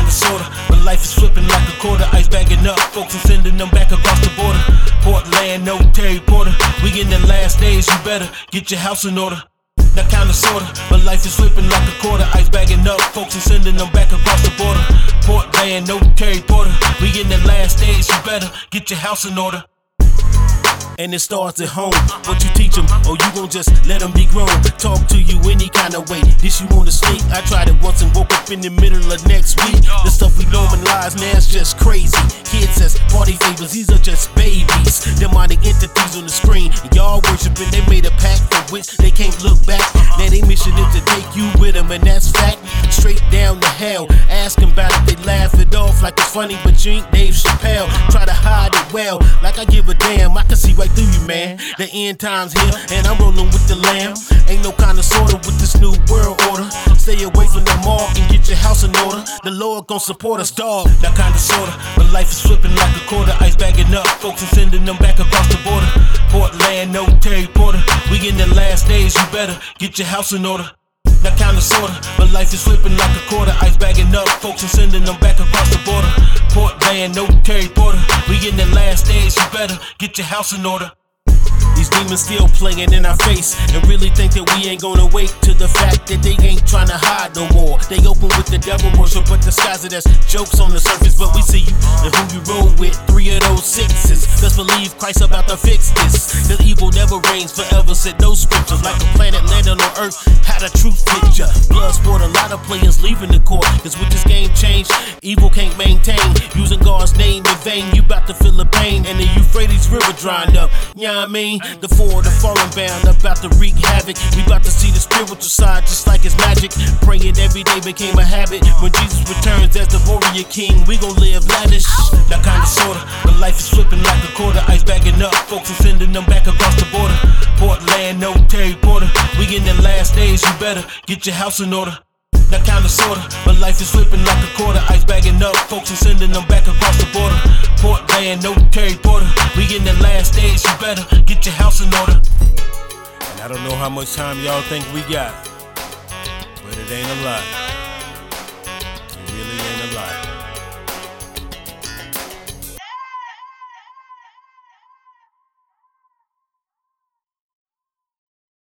kinda sorta, but life is flipping like a quarter. Ice bagging up, folks and sending them back across the border. Portland, no Terry Porter. We in the last days, you better get your house in order. That kinda sorta, but life is flipping like a quarter. Ice bagging up, folks and sending them back across the border. Portland, no Terry Porter. We in the last days, you better get your house in order. And it starts at home. What you teach them, or you gon' just let them be grown. Talk to you any kind of way. This you wanna sleep? I tried it once and woke up in the middle of next week. The stuff we normalize now is just crazy. Kids says party favors, these are just babies. Demonic entities on the screen. Y'all worshiping, they made a pact for which they can't look back. Now they mission is to take you with them, and that's fact. Straight down to hell. Ask them about it, they laugh it off like it's funny, but you ain't Dave Chappelle. Try to hide it well, like I give a damn. I can see right through you, man. The end time's here, and I'm rolling with the lamb. Ain't no kind of sorta with this new world order. Stay away from the mall and get your house in order. The Lord gon' support us, dog. That kinda sorta, but life is flipping like a quarter. Ice bagging up, folks and sending them back across the border. Portland, no Terry Porter. We in the last days, you better get your house in order. That kinda sorta, but life is flipping like a quarter. Ice bagging up, folks and sending them back across the border. Portland, no Terry Porter. We in the last days, you better get your house in order. These demons still playing in our face and really think that we ain't gonna wake to the fact that they ain't trying to hide no more. They open with the devil worship, but disguise it as jokes on the surface. But we see you and who you roll with, 3 of those 6s. Let's believe Christ about to fix this. The evil never reigns forever, said those scriptures. Like a planet landing on earth, had a truth picture. Blood sport, a lot of players leaving the court. Cause with this game change, evil can't maintain. Using God's name in vain, you bout to feel the pain. And the Euphrates River drying up, you know what I mean? The four of the fallen bound, about to wreak havoc. We about to see the spiritual side just like it's magic. Praying every day became a habit. When Jesus returns as the warrior king, we gon' live lavish. That kinda sorta, but life is flipping like a quarter. Ice bagging up, folks and sending them back across the border. Portland, no Terry Porter. We in the last days, you better get your house in order. That kinda sorta, but life is flipping like a quarter. Ice bagging up, folks and sending them back across the border. Portland, no Terry Porter. We in the last days, you better get your house in order. And I don't know how much time y'all think we got, but it ain't a lot.